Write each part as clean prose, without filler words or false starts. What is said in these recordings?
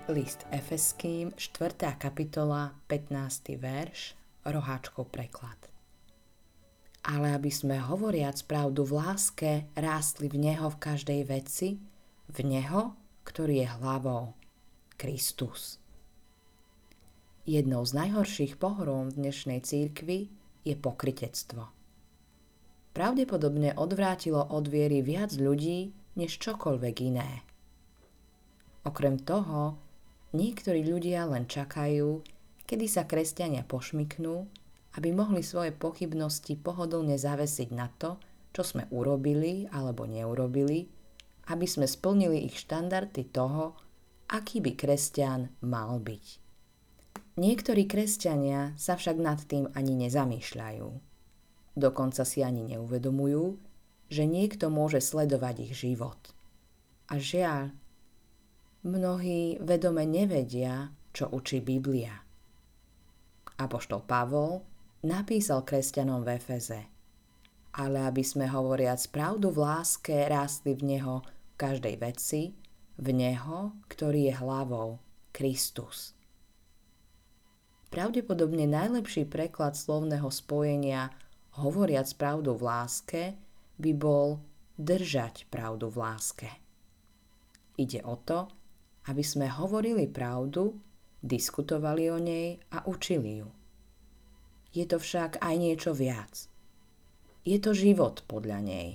List Efeským, 4. kapitola, 15. verš, roháčkov preklad. Ale aby sme hovoriac pravdu v láske, rástli v Neho v každej veci, v Neho, ktorý je hlavou, Kristus. Jednou z najhorších pohrôm v dnešnej cirkvi je pokrytectvo. Pravdepodobne odvrátilo od viery viac ľudí, než čokoľvek iné. Okrem toho, niektorí ľudia len čakajú, kedy sa kresťania pošmyknú, aby mohli svoje pochybnosti pohodlne zavesiť na to, čo sme urobili alebo neurobili, aby sme splnili ich štandardy toho, aký by kresťan mal byť. Niektorí kresťania sa však nad tým ani nezamýšľajú. Dokonca si ani neuvedomujú, že niekto môže sledovať ich život. A žiaľ, mnohí vedome nevedia, čo učí Biblia. Apoštol Pavol napísal kresťanom v Efeze: ale aby sme hovoriac pravdu v láske rástli v Neho v každej veci, v Neho, ktorý je hlavou, Kristus. Pravdepodobne najlepší preklad slovného spojenia hovoriac pravdu v láske by bol držať pravdu v láske. Ide o to, aby sme hovorili pravdu, diskutovali o nej a učili ju. Je to však aj niečo viac. Je to život podľa nej.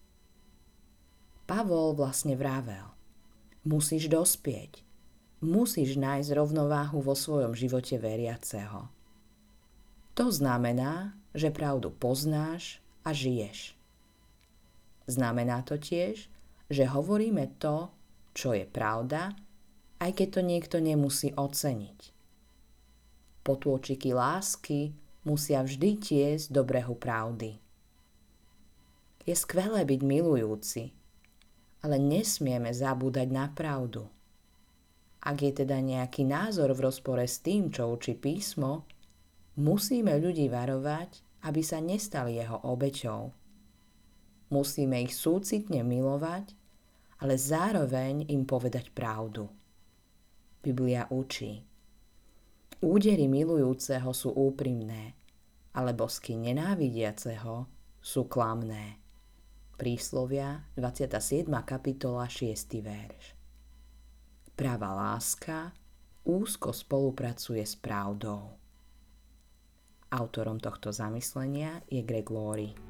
Pavol vlastne vravel: musíš dospieť, musíš nájsť rovnováhu vo svojom živote veriaceho. To znamená, že pravdu poznáš a žiješ. Znamená to tiež, že hovoríme to, čo je pravda, aj keď to niekto nemusí oceniť. Potôčiky lásky musia vždy tiesť do brehu pravdy. Je skvelé byť milujúci, ale nesmieme zabúdať na pravdu. Ak je teda nejaký názor v rozpore s tým, čo učí písmo, musíme ľudí varovať, aby sa nestali jeho obeťou. Musíme ich súcitne milovať, ale zároveň im povedať pravdu. Biblia učí: údery milujúceho sú úprimné, ale bosky nenávidiaceho sú klamné. Príslovia, 27. kapitola, 6. verš. Pravá láska úzko spolupracuje s pravdou. Autorom tohto zamyslenia je Greg Laurie.